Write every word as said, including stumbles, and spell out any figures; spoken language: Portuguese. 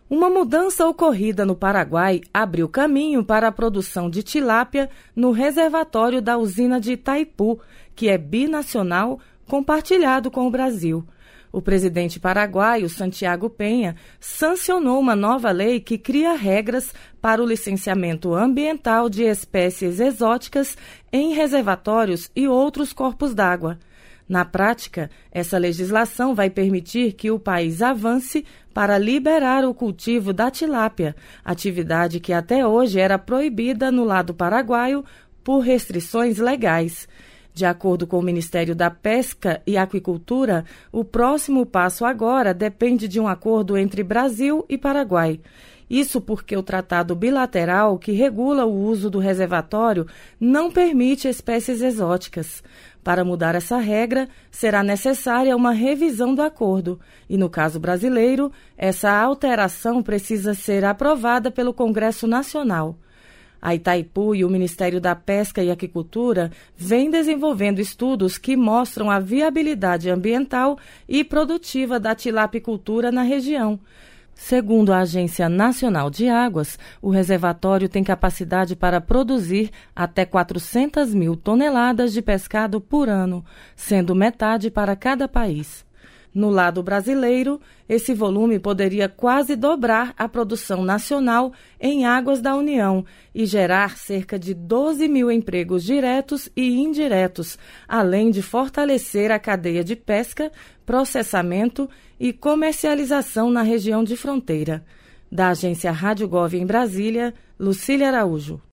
Uma mudança ocorrida no Paraguai abriu caminho para a produção de tilápia no reservatório da usina de Itaipu, que é binacional, compartilhado com o Brasil. O presidente paraguaio, Santiago Penha, sancionou uma nova lei que cria regras para o licenciamento ambiental de espécies exóticas em reservatórios e outros corpos d'água. Na prática, essa legislação vai permitir que o país avance para liberar o cultivo da tilápia, atividade que até hoje era proibida no lado paraguaio por restrições legais. De acordo com o Ministério da Pesca e Aquicultura, o próximo passo agora depende de um acordo entre Brasil e Paraguai. Isso porque o tratado bilateral que regula o uso do reservatório não permite espécies exóticas. Para mudar essa regra, será necessária uma revisão do acordo. E, no caso brasileiro, essa alteração precisa ser aprovada pelo Congresso Nacional. A Itaipu e o Ministério da Pesca e Aquicultura vêm desenvolvendo estudos que mostram a viabilidade ambiental e produtiva da tilapicultura na região. Segundo a Agência Nacional de Águas, o reservatório tem capacidade para produzir até quatrocentas mil toneladas de pescado por ano, sendo metade para cada país. No lado brasileiro, esse volume poderia quase dobrar a produção nacional em águas da União e gerar cerca de doze mil empregos diretos e indiretos, além de fortalecer a cadeia de pesca, processamento e comercialização na região de fronteira. Da agência Rádio Gov em Brasília, Lucília Araújo.